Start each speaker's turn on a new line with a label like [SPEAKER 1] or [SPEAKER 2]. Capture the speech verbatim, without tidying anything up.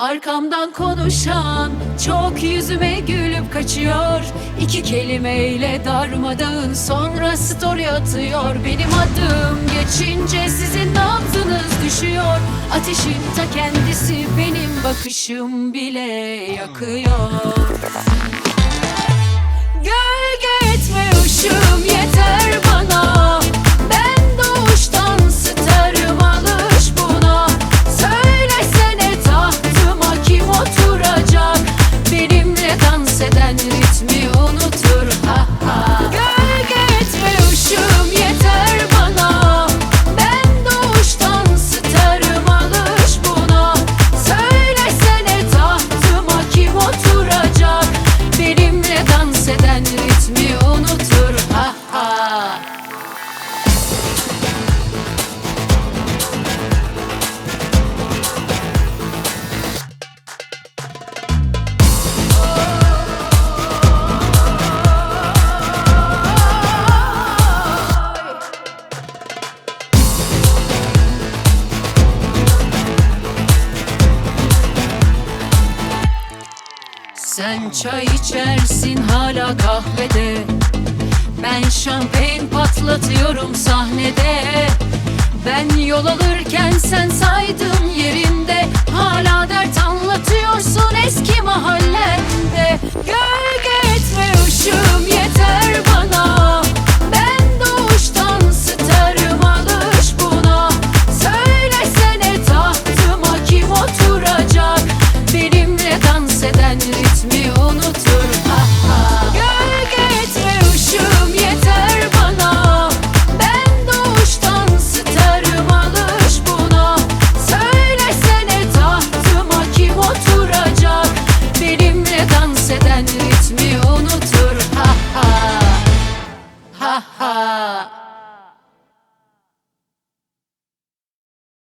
[SPEAKER 1] Arkamdan konuşan çok yüzüme gülüp kaçıyor. İki kelimeyle darmadağın sonra story atıyor. Benim adım geçince sizin nabzınız düşüyor. Ateşin ta kendisi benim bakışım bile yakıyor. Gölge etme ışığım yeter bana. Ben doğuştan starım, alış buna. Söylesene tahtıma kim oturacak? Benimle dans eden ritmi unutur, ha ha. Gölge etme ışığım yeter bana. Ben doğuştan starım, alış buna. Söylesene tahtıma kim oturacak? Benimle dans eden ritmi unutur, ha ha. Sen çay içersin hala kahvede. Ben şampanya patlatıyorum sahnede. Ben yol alırken sen saydın yerinde. Hala dert anlatıyorsun eski mahallende. Gölge etme ışığım yeter bana. Ben doğuştan starım, alış buna. Söylesene tahtıma kim oturacak? Benimle dans eden ritmi unutur, ha ha. Gölge etme ışığım yeter bana. Ben doğuştan starım, alış buna. Söylesene tahtıma kim oturacak? Benimle dans eden ritmi